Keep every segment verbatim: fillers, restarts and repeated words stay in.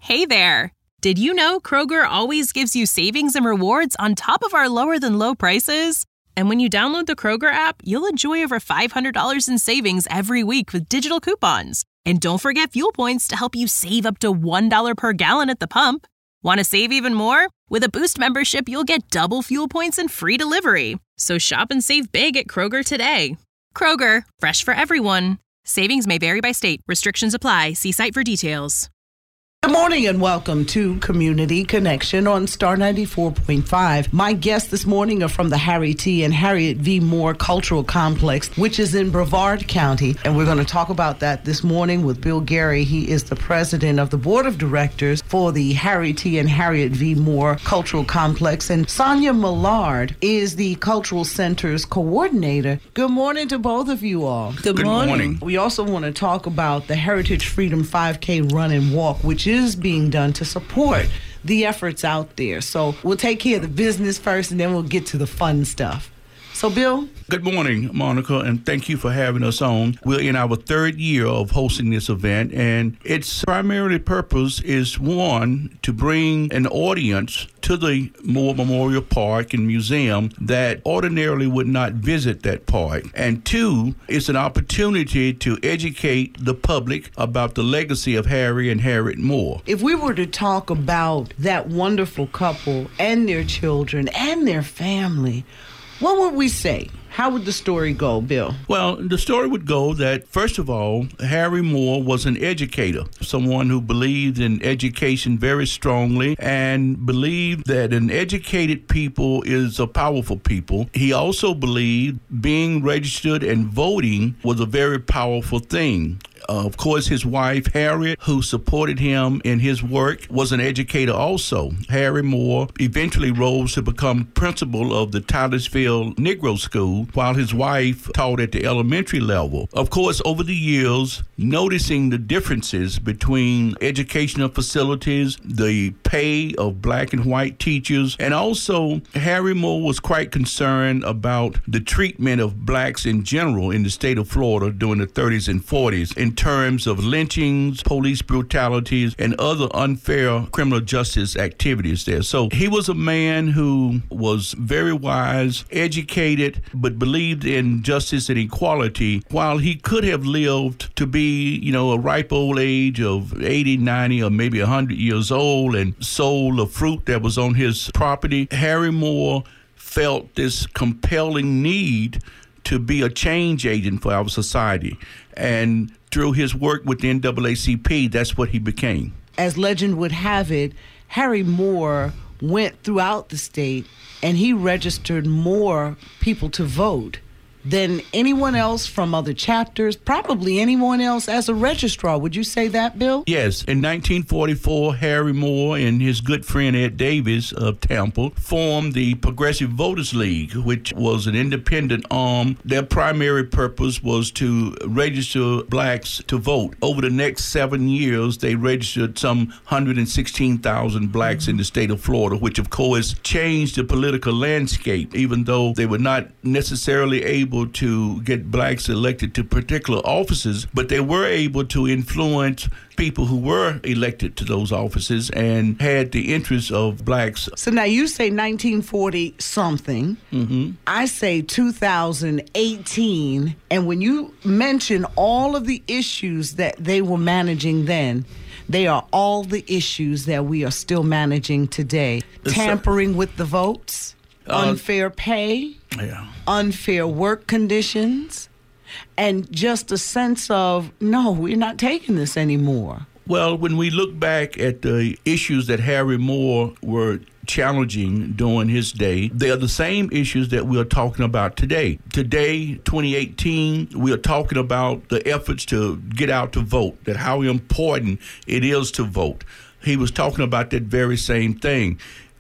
Hey there! Did you know Kroger always gives you savings and rewards on top of our lower-than-low prices? And when you download the Kroger app, you'll enjoy over five hundred dollars in savings every week with digital coupons. And don't forget fuel points to help you save up to one dollar per gallon at the pump. Want to save even more? With a Boost membership, you'll get double fuel points and free delivery. So shop and save big at Kroger today. Kroger, fresh for everyone. Savings may vary by state. Restrictions apply. See site for details. Good morning and welcome to Community Connection on Star ninety-four point five. My guests this morning are from the Harry T. and Harriet V. Moore Cultural Complex, which is in Brevard County. And we're going to talk about that this morning with Bill Gary. He is the president of the board of directors for the Harry T. and Harriet V. Moore Cultural Complex. And Sonia Millard is the Cultural Center's coordinator. Good morning to both of you all. Good, Good morning. morning. We also want to talk about the Heritage Freedom five K Run and Walk, which is being done to support the efforts out there. So we'll take care of the business first, and then we'll get to the fun stuff. So, Bill? Good morning, Monica, and thank you for having us on. We're in our third year of hosting this event, and its primary purpose is, one, to bring an audience to the Moore Memorial Park and Museum that ordinarily would not visit that park. And two, it's an opportunity to educate the public about the legacy of Harry and Harriet Moore. If we were to talk about that wonderful couple and their children and their family, what would we say? How would the story go, Bill? Well, the story would go that, first of all, Harry Moore was an educator, someone who believed in education very strongly and believed that an educated people is a powerful people. He also believed being registered and voting was a very powerful thing. Uh, of course, his wife, Harriet, who supported him in his work, was an educator also. Harry Moore eventually rose to become principal of the Titusville Negro School, while his wife taught at the elementary level. Of course, over the years, noticing the differences between educational facilities, the pay of black and white teachers, and also Harry Moore was quite concerned about the treatment of blacks in general in the state of Florida during the thirties and forties. In terms of lynchings, police brutalities, and other unfair criminal justice activities there. So he was a man who was very wise, educated, but believed in justice and equality. While he could have lived to be, you know, a ripe old age of eighty, ninety, or maybe one hundred years old and sold the fruit that was on his property, Harry Moore felt this compelling need to be a change agent for our society. And through his work with the N double A C P, that's what he became. As legend would have it, Harry Moore went throughout the state and he registered more people to vote than anyone else from other chapters, probably anyone else as a registrar. Would you say that, Bill? Yes. In nineteen forty-four, Harry Moore and his good friend Ed Davis of Temple formed the Progressive Voters League, which was an independent arm. Their primary purpose was to register blacks to vote. Over the next seven years, they registered some one hundred sixteen thousand blacks mm-hmm. in the state of Florida, which of course changed the political landscape, even though they were not necessarily able to get blacks elected to particular offices, but they were able to influence people who were elected to those offices and had the interests of blacks. So now you say nineteen forty something. Mm-hmm. I say two thousand eighteen. And when you mention all of the issues that they were managing then, they are all the issues that we are still managing today. It's Tampering a- with the votes. Uh, unfair pay, yeah. unfair work conditions, and just a sense of, no, we're not taking this anymore. Well, when we look back at the issues that Harry Moore were challenging during his day, they are the same issues that we are talking about today. Today, twenty eighteen, we are talking about the efforts to get out to vote, that how important it is to vote. He was talking about that very same thing.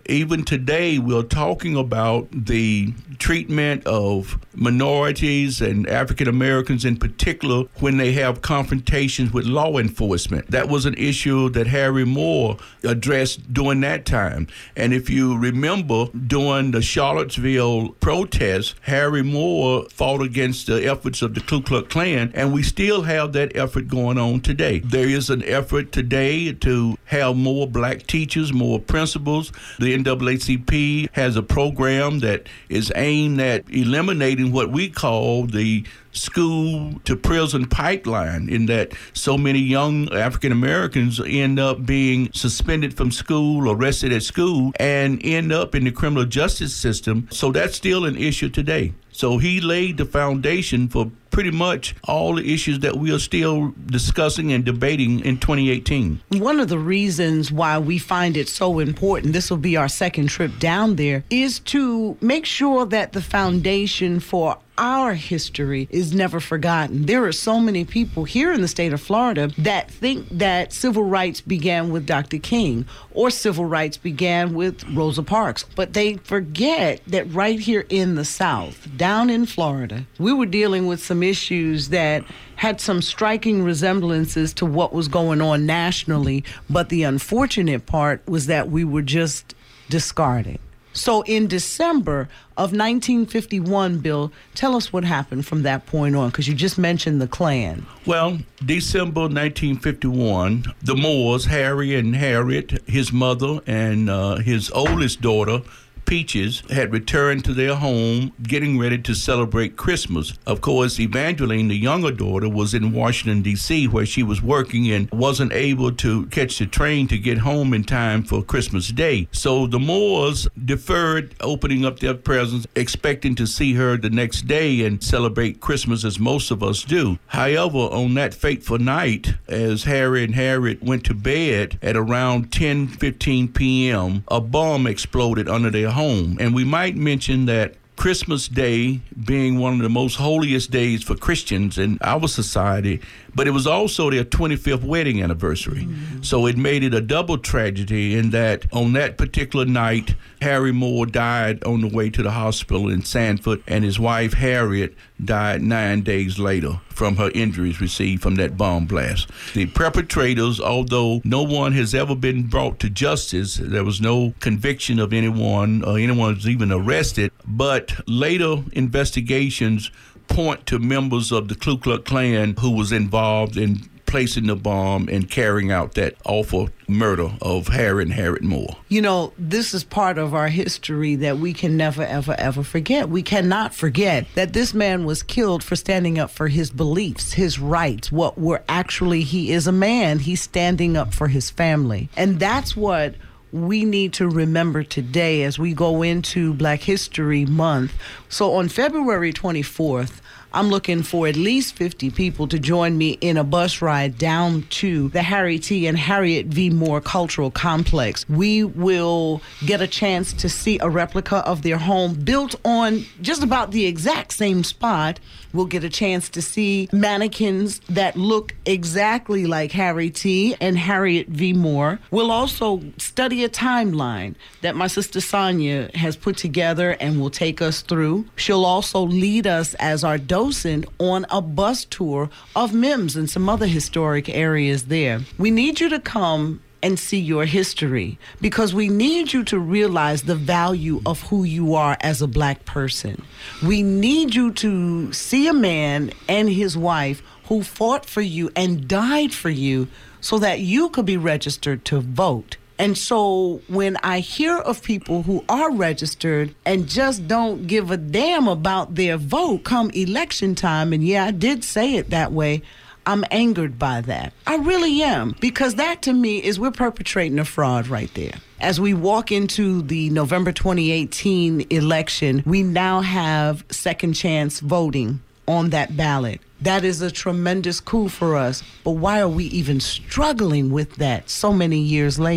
even today, we're talking about the treatment of minorities and African Americans in particular when they have confrontations with law enforcement. That was an issue that Harry Moore addressed during that time. And if you remember, during the Charlottesville protests, Harry Moore fought against the efforts of the Ku Klux Klan, and we still have that effort going on today. There is an effort today to have more black teachers, more principals. The N double A C P has a program that is aimed at eliminating what we call the school to prison pipeline, in that so many young African Americans end up being suspended from school, arrested at school, and end up in the criminal justice system. So that's still an issue today. So he laid the foundation for pretty much all the issues that we are still discussing and debating in twenty eighteen. One of the reasons why we find it so important, this will be our second trip down there, is to make sure that the foundation for our history is never forgotten. There are so many people here in the state of Florida that think that civil rights began with Doctor King or civil rights began with Rosa Parks, but they forget that right here in the South, down in Florida, we were dealing with some issues that had some striking resemblances to what was going on nationally, but the unfortunate part was that we were just discarded. So in December of nineteen fifty-one, Bill, tell us what happened from that point on, because you just mentioned the Klan. Well, December nineteen fifty-one, the Moores, Harry and Harriet, his mother, and uh, his oldest daughter, Peaches, had returned to their home, getting ready to celebrate Christmas. Of course, Evangeline, the younger daughter, was in Washington, D C, where she was working and wasn't able to catch the train to get home in time for Christmas Day. So the Moores deferred opening up their presents, expecting to see her the next day and celebrate Christmas as most of us do. However, on that fateful night, as Harry and Harriet went to bed at around ten fifteen p.m., a bomb exploded under their home. And we might mention that Christmas Day being one of the most holiest days for Christians in our society, but it was also their twenty-fifth wedding anniversary. Mm-hmm. So it made it a double tragedy in that on that particular night, Harry Moore died on the way to the hospital in Sanford, and his wife Harriet died nine days later from her injuries received from that bomb blast. The perpetrators, although no one has ever been brought to justice, there was no conviction of anyone or anyone was even arrested, but later investigations point to members of the Ku Klux Klan who was involved in placing the bomb and carrying out that awful murder of Harry and Harriet Moore. You know, this is part of our history that we can never, ever, ever forget. We cannot forget that this man was killed for standing up for his beliefs, his rights, what were actually, he is a man. He's standing up for his family. And that's what we need to remember today as we go into Black History Month. So on February twenty-fourth, I'm looking for at least fifty people to join me in a bus ride down to the Harry T. and Harriet V. Moore Cultural Complex. We will get a chance to see a replica of their home built on just about the exact same spot. We'll get a chance to see mannequins that look exactly like Harry T. and Harriet V. Moore. We'll also study a timeline that my sister Sonia has put together and will take us through. She'll also lead us as our docent on a bus tour of M I M S and some other historic areas there. We need you to come and see your history, because we need you to realize the value of who you are as a Black person. We need you to see a man and his wife who fought for you and died for you so that you could be registered to vote. And so when I hear of people who are registered and just don't give a damn about their vote come election time, and yeah, I did say it that way, I'm angered by that. I really am, because that to me is we're perpetrating a fraud right there. As we walk into the November twenty eighteen election, we now have second chance voting on that ballot. That is a tremendous coup for us. But why are we even struggling with that so many years later?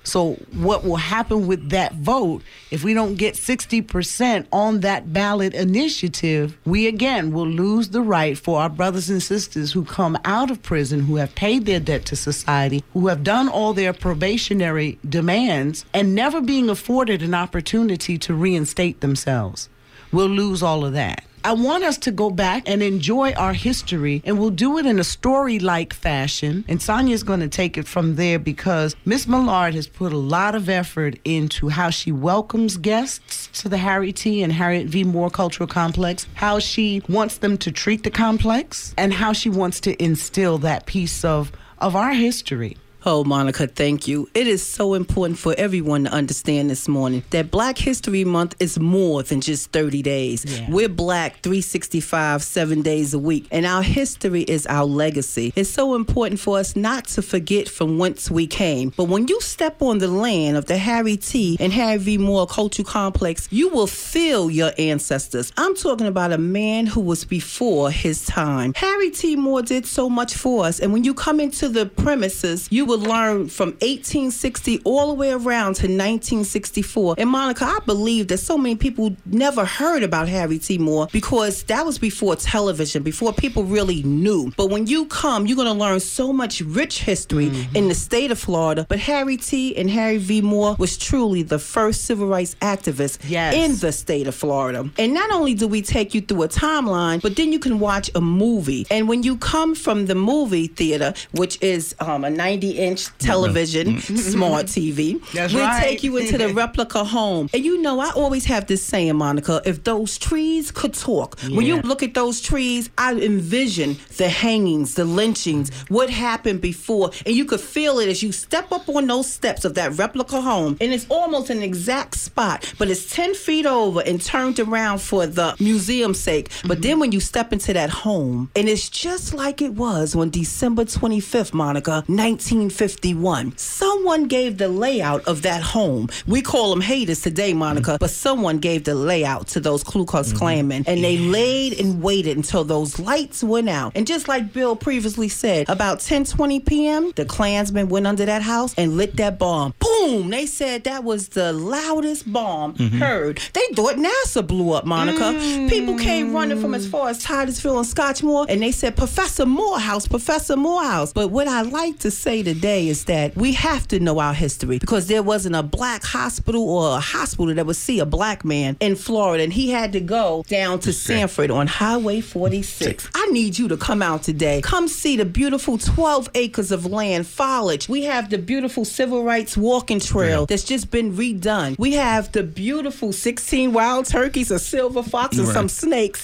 So what will happen with that vote, if we don't get sixty percent on that ballot initiative, we again will lose the right for our brothers and sisters who come out of prison, who have paid their debt to society, who have done all their probationary demands, and never being afforded an opportunity to reinstate themselves. We'll lose all of that. I want us to go back and enjoy our history, and we'll do it in a story-like fashion. And Sonia's going to take it from there because Miss Millard has put a lot of effort into how she welcomes guests to the Harry T. and Harriet V. Moore Cultural Complex, how she wants them to treat the complex, and how she wants to instill that piece of, of our history. Oh, Monica, thank you. It is so important for everyone to understand this morning that Black History Month is more than just thirty days. Yeah. We're Black three sixty-five, seven days a week, and our history is our legacy. It's so important for us not to forget from whence we came. But when you step on the land of the Harry T. and Harry V. Moore Cultural Complex, you will feel your ancestors. I'm talking about a man who was before his time. Harry T. Moore did so much for us, and when you come into the premises, you will learn from eighteen sixty all the way around to nineteen sixty-four. And Monica, I believe that so many people never heard about Harry T. Moore because that was before television, before people really knew. But when you come, you're going to learn so much rich history mm-hmm. in the state of Florida. But Harry T. and Harry V. Moore was truly the first civil rights activist yes. in the state of Florida. And not only do we take you through a timeline, but then you can watch a movie. And when you come from the movie theater, which is um, a ninety inch television, mm-hmm. smart T V. That's we'll right. take you into the replica home. And you know, I always have this saying, Monica, if those trees could talk. Yeah. When you look at those trees, I envision the hangings, the lynchings, what happened before. And you could feel it as you step up on those steps of that replica home. And it's almost an exact spot, but it's ten feet over and turned around for the museum's sake. Mm-hmm. But then when you step into that home, and it's just like it was on December twenty-fifth, Monica, nineteen fifty-one. Someone gave the layout of that home. We call them haters today, Monica, mm-hmm. but someone gave the layout to those Ku Klux mm-hmm. Klan men, and they yeah. laid and waited until those lights went out. And just like Bill previously said, about ten twenty p.m., the Klansmen went under that house and lit that bomb. Boom! They said that was the loudest bomb mm-hmm. heard. They thought NASA blew up, Monica. Mm. People came running from as far as Titusville and Scotchmore, and they said, Professor Morehouse, Professor Morehouse. But what I like to say today is that we have to know our history, because there wasn't a black hospital or a hospital that would see a black man in Florida, and he had to go down to Sanford on Highway forty-six. I need you to come out today. Come see the beautiful twelve acres of land foliage. We have the beautiful Civil Rights Walking Trail yeah. that's just been redone. We have the beautiful sixteen wild turkeys, a silver fox, and right. some snakes.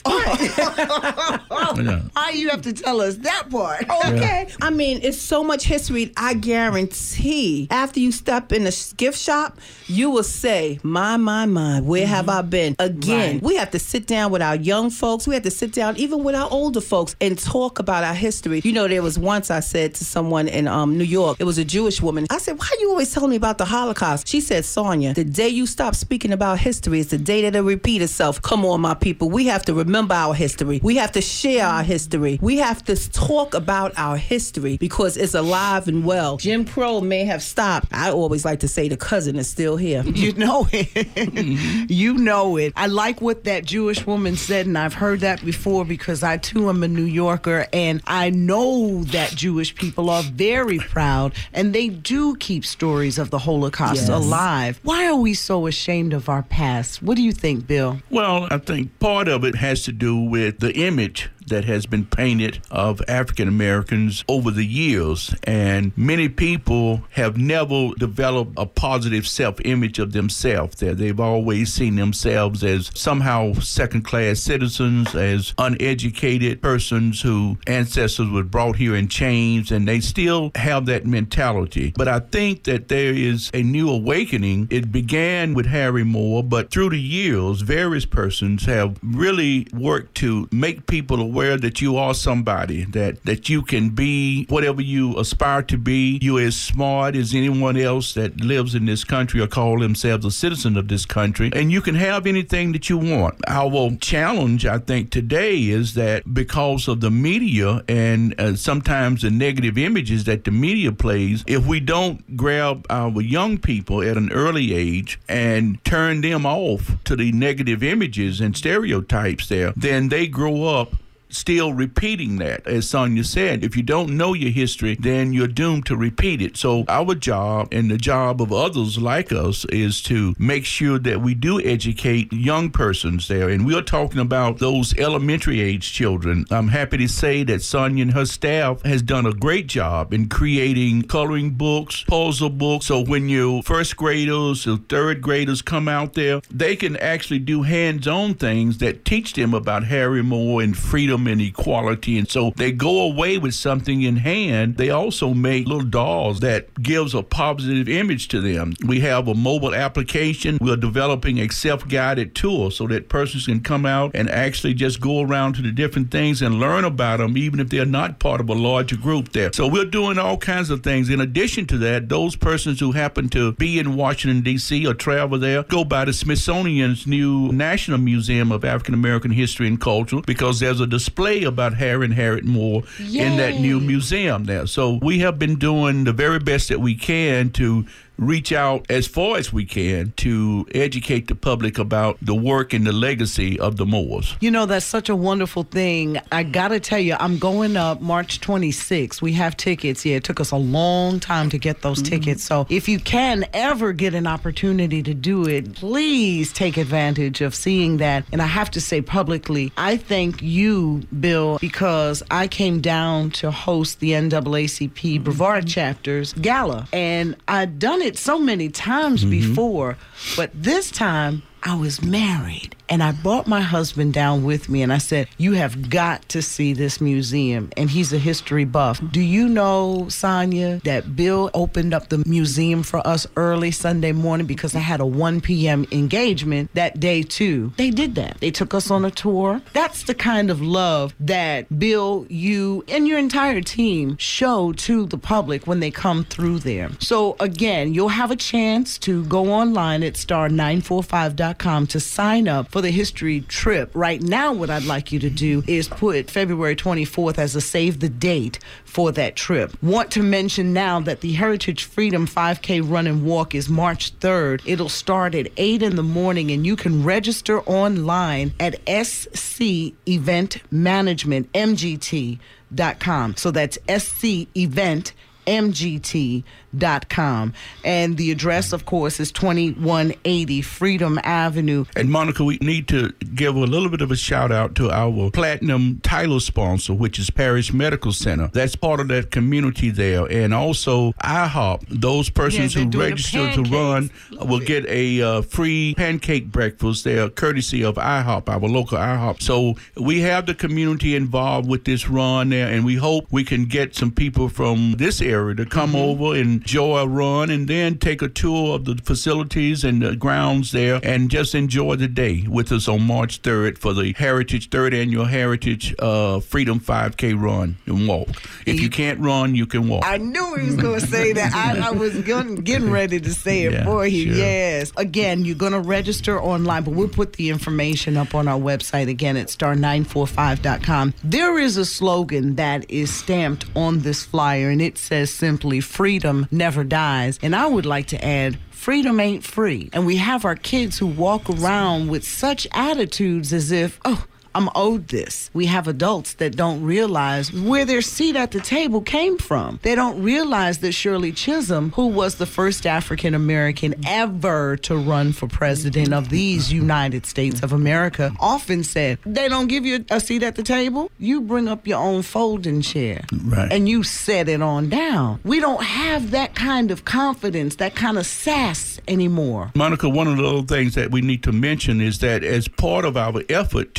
Why you have to tell us that part? Okay. Yeah. I mean, it's so much history. I guarantee after you step in a gift shop, you will say, my, my, my, where mm-hmm. have I been? Again, right. we have to sit down with our young folks. We have to sit down even with our older folks and talk about our history. You know, there was once I said to someone in um, New York, it was a Jewish woman. I said, why are you always telling me about the Holocaust? She said, Sonia, the day you stop speaking about history is the day that it'll repeat itself. Come on, my people. We have to remember our history. We have to share our history. We have to talk about our history because it's alive and well. Jim Crow may have stopped. I always like to say the cousin is still here. You know it. You know it. I like what that Jewish woman said, and I've heard that before because I too am a New Yorker, and I know that Jewish people are very proud, and they do keep stories of the Holocaust yes. alive. Why are we so ashamed of our past? What do you think, Bill? Well, I think part of it has to do with the image that has been painted of African Americans over the years. And many people have never developed a positive self-image of themselves. That they've always seen themselves as somehow second-class citizens, as uneducated persons whose ancestors were brought here in chains, and they still have that mentality. But I think that there is a new awakening. It began with Harry Moore, but through the years, various persons have really worked to make people aware aware that you are somebody, that, that you can be whatever you aspire to be. You're as smart as anyone else that lives in this country or call themselves a citizen of this country, and you can have anything that you want. Our challenge, I think, today is that because of the media and uh, sometimes the negative images that the media plays, if we don't grab our young people at an early age and turn them off to the negative images and stereotypes there, then they grow up still repeating that. As Sonia said, if you don't know your history, then you're doomed to repeat it. So our job and the job of others like us is to make sure that we do educate young persons there. And we're talking about those elementary age children. I'm happy to say that Sonia and her staff has done a great job in creating coloring books, puzzle books. So when your first graders or third graders come out there, they can actually do hands-on things that teach them about Harry Moore and freedom and equality. And so they go away with something in hand. They also make little dolls that gives a positive image to them. We have a mobile application. We're developing a self-guided tour so that persons can come out and actually just go around to the different things and learn about them, even if they're not part of a larger group there. So we're doing all kinds of things. In addition to that, those persons who happen to be in Washington, D C or travel there, go by the Smithsonian's new National Museum of African American History and Culture, because there's a display about Harry and Harriet Moore Yay. in that new museum there. So we have been doing the very best that we can to reach out as far as we can to educate the public about the work and the legacy of the Moores. You know, that's such a wonderful thing. I got to tell you, I'm going up March twenty-sixth. We have tickets. Yeah, it took us a long time to get those mm-hmm. tickets. So if you can ever get an opportunity to do it, please take advantage of seeing that. And I have to say publicly, I thank you, Bill, because I came down to host the N double A C P Brevard mm-hmm. chapter's gala. And I'd done it so many times mm-hmm. before, but this time I was married and I brought my husband down with me and I said, you have got to see this museum. And he's a history buff. Do you know, Sonia, that Bill opened up the museum for us early Sunday morning because I had a one p.m. engagement that day too? They did that. They took us on a tour. That's the kind of love that Bill, you, and your entire team show to the public when they come through there. So again, you'll have a chance to go online at star nine four five dot com to sign up for the history trip. Right now, what I'd like you to do is put February twenty-fourth as a save the date for that trip. Want to mention now that the Heritage Freedom five K Run and Walk is March third. It'll start at eight in the morning, and you can register online at S C Event Management M G T dot com. So that's S C Event M G T dot com. And the address, of course, is twenty-one eighty Freedom Avenue. And Monica, we need to give a little bit of a shout out to our platinum title sponsor, which is Parish Medical Center. That's part of that community there. And also IHOP, those persons yeah, who register to run will get a uh, free pancake breakfast there, courtesy of IHOP, our local IHOP. So we have the community involved with this run there, and we hope we can get some people from this area to come mm-hmm. over and enjoy a run and then take a tour of the facilities and the grounds there and just enjoy the day with us on March third for the Heritage, third Annual Heritage uh, Freedom five K Run and Walk. If you can't run, you can walk. I knew he was going to say that. I, I was going, getting ready to say it yeah, for you. Sure. Yes. Again, you're going to register online, but we'll put the information up on our website again at star nine four five dot com. There is a slogan that is stamped on this flyer, and it says simply, freedom never dies. And I would like to add, freedom ain't free. And we have our kids who walk around with such attitudes as if, oh, I'm owed this. We have adults that don't realize where their seat at the table came from. They don't realize that Shirley Chisholm, who was the first African American ever to run for president of these United States of America, often said, they don't give you a seat at the table. You bring up your own folding chair right. and you set it on down. We don't have that kind of confidence, that kind of sass anymore. Monica, one of the little things that we need to mention is that as part of our effort to continue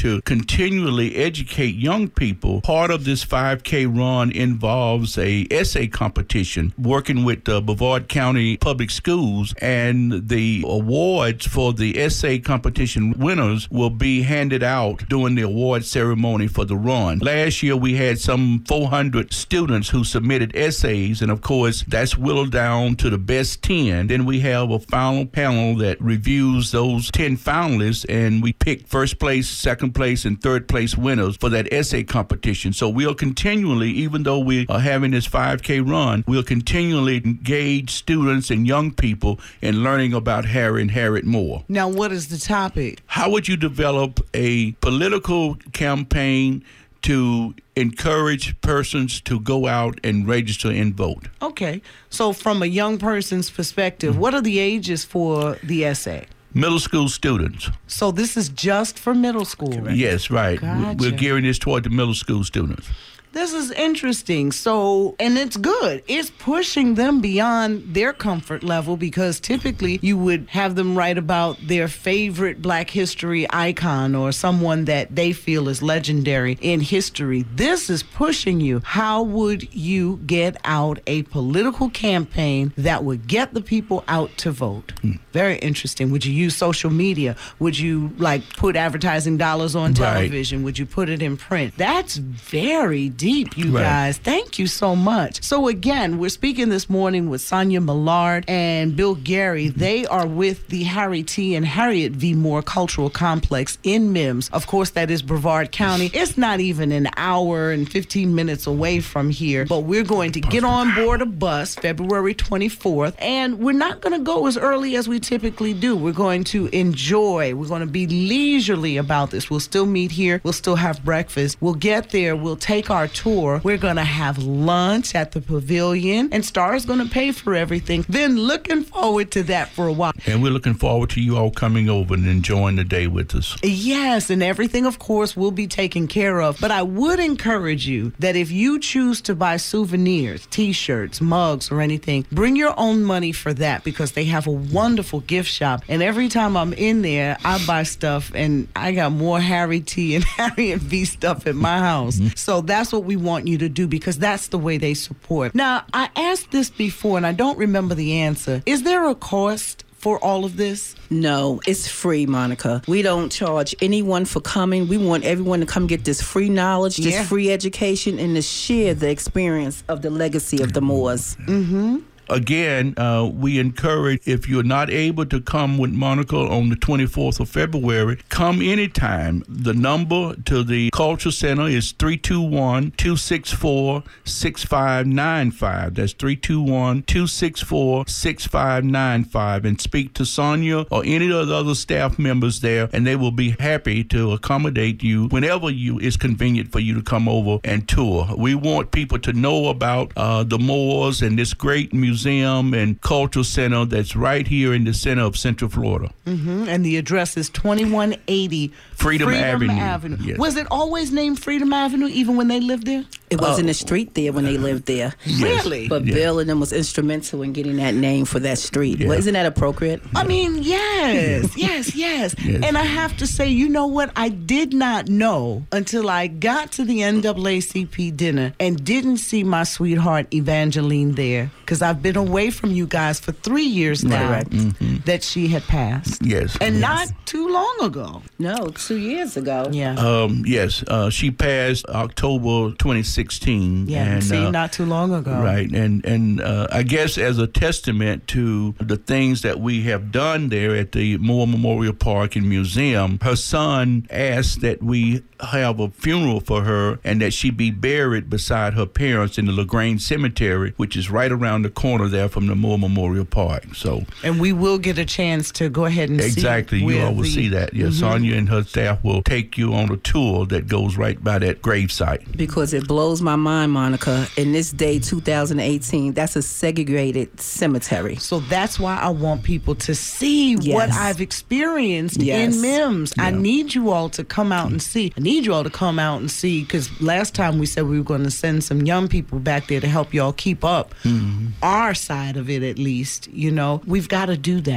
continually educate young people. Part of this five K run involves a essay competition working with the Brevard County Public Schools, and the awards for the essay competition winners will be handed out during the award ceremony for the run. Last year we had some four hundred students who submitted essays, and of course that's whittled down to the best ten. Then we have a final panel that reviews those ten finalists, and we pick first place, second place, and third place winners for that essay competition. So we'll continually, even though we are having this five K run, we'll continually engage students and young people in learning about Harry and Harriet Moore. Now, what is the topic? How would you develop a political campaign to encourage persons to go out and register and vote? Okay. So from a young person's perspective, mm-hmm. what are the ages for the essay? Middle school students. So this is just for middle school, right? Yes, right. Gotcha. We're gearing this toward the middle school students. This is interesting. So, and it's good. It's pushing them beyond their comfort level, because typically you would have them write about their favorite Black history icon or someone that they feel is legendary in history. This is pushing you. How would you get out a political campaign that would get the people out to vote? Hmm. Very interesting. Would you use social media? Would you like put advertising dollars on television? Right. Would you put it in print? That's very deep, you right. guys. Thank you so much. So again, we're speaking this morning with Sonia Millard and Bill Gary. They are with the Harry T. and Harriet V. Moore Cultural Complex in Mims. Of course, that is Brevard County. It's not even an hour and fifteen minutes away from here, but we're going to get on board a bus February twenty-fourth, and we're not going to go as early as we typically do. We're going to enjoy. We're going to be leisurely about this. We'll still meet here. We'll still have breakfast. We'll get there. We'll take our tour. We're going to have lunch at the pavilion, and Star's going to pay for everything. Then looking forward to that for a while. And we're looking forward to you all coming over and enjoying the day with us. Yes, and everything, of course, will be taken care of. But I would encourage you that if you choose to buy souvenirs, T-shirts, mugs, or anything, bring your own money for that, because they have a wonderful gift shop. And every time I'm in there, I buy stuff, and I got more Harry T. and Harriet V. stuff at my house. Mm-hmm. So that's what we want you to do, because that's the way they support. Now, I asked this before, and I don't remember the answer. Is there a cost for all of this? No, it's free, Monica. We don't charge anyone for coming. We want everyone to come get this free knowledge, this yeah. free education, and to share the experience of the legacy of the Moores. Mm-hmm. Again, uh, we encourage, if you're not able to come with Monica on the twenty-fourth of February, come anytime. The number to the Culture Center is three two one, two six four, six five nine five. That's three two one, two six four, six five nine five. And speak to Sonia or any of the other staff members there, and they will be happy to accommodate you whenever you it's convenient for you to come over and tour. We want people to know about uh, the Moores and this great museum Museum and Cultural Center that's right here in the center of Central Florida. Mm-hmm. And the address is twenty-one eighty Freedom, Freedom Avenue. Avenue. Yes. Was it always named Freedom Avenue even when they lived there? It wasn't uh, a street there when they lived there. Yes. Really? But yeah. Bill and them was instrumental in getting that name for that street. Yeah. Well, isn't that appropriate? I mean, yes, yes, yes, yes. And I have to say, you know what? I did not know until I got to the N double A C P dinner and didn't see my sweetheart Evangeline there, because I've been away from you guys for three years now, right. mm-hmm. that she had passed. Yes. And yes. not too long ago. No, two years ago. Yeah. Um, yes. Uh, she passed October twenty sixteen. Yeah, and, see, uh, not too long ago. Right. And, and uh, I guess as a testament to the things that we have done there at the Moore Memorial Park and Museum, her son asked that we have a funeral for her and that she be buried beside her parents in the LaGrange Cemetery, which is right around the corner there from the Moore Memorial Park. So, and we will get a chance to go ahead and exactly, see. Exactly, you all will the, see that. Yeah, mm-hmm. Sonia and her staff will take you on a tour that goes right by that gravesite. Because it blows my mind, Monica. In this day, two thousand eighteen, that's a segregated cemetery. So that's why I want people to see yes. what I've experienced yes. in Mims. Yeah. I need you all to come out and see. I need you all to come out and see, because last time we said we were going to send some young people back there to help y'all keep up mm-hmm. our side of it, at least. You know, we've got to do that.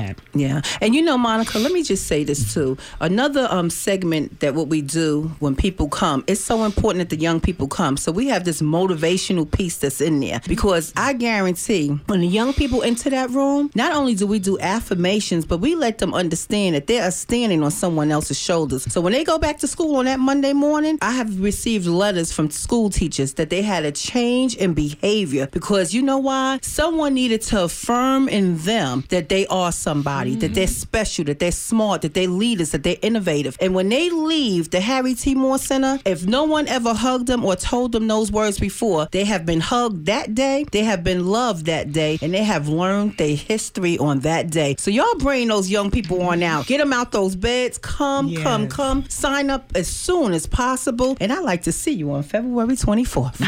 that. Yeah. And you know, Monica, let me just say this too. Another um segment that what we do when people come, it's so important that the young people come. So we have this motivational piece that's in there, because I guarantee when the young people enter that room, not only do we do affirmations, but we let them understand that they are standing on someone else's shoulders. So when they go back to school on that Monday morning, I have received letters from school teachers that they had a change in behavior, because you know why? Someone needed to affirm in them that they are somebody, mm. that they're special, that they're smart, that they're leaders, that they're innovative. And when they leave the Harry T. Moore Center, if no one ever hugged them or told them those words before, they have been hugged that day, they have been loved that day, and they have learned their history on that day. So y'all bring those young people on out. Get them out those beds. Come, yes. come, come. Sign up as soon as possible. And I'd like to see you on February twenty-fourth.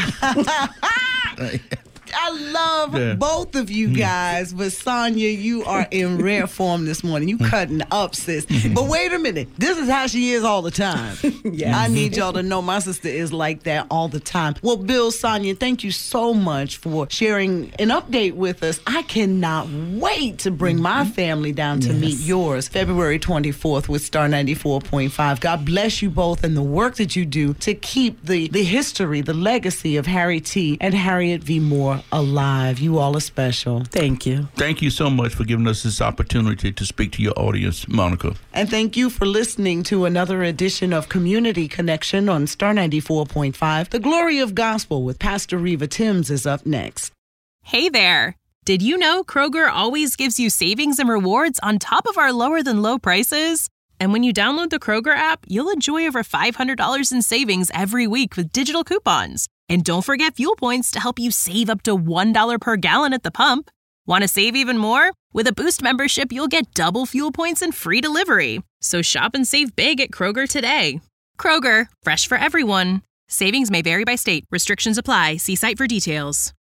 I love yeah. both of you guys, but Sonia, you are in rare form this morning. You cutting up, sis. But wait a minute. This is how she is all the time. Yes. I need y'all to know my sister is like that all the time. Well, Bill, Sonia, thank you so much for sharing an update with us. I cannot wait to bring my family down to yes. meet yours February twenty-fourth with Star ninety-four point five. God bless you both and the work that you do to keep the, the history, the legacy of Harry T. and Harriet V. Moore alive. You all are special. Thank you. Thank you so much for giving us this opportunity to speak to your audience, Monica. And thank you for listening to another edition of Community Connection on Star ninety-four point five. The Glory of Gospel with Pastor Reva Timms is up next. Hey there. Did you know Kroger always gives you savings and rewards on top of our lower than low prices? And when you download the Kroger app, you'll enjoy over five hundred dollars in savings every week with digital coupons. And don't forget fuel points to help you save up to one dollar per gallon at the pump. Want to save even more? With a Boost membership, you'll get double fuel points and free delivery. So shop and save big at Kroger today. Kroger, fresh for everyone. Savings may vary by state. Restrictions apply. See site for details.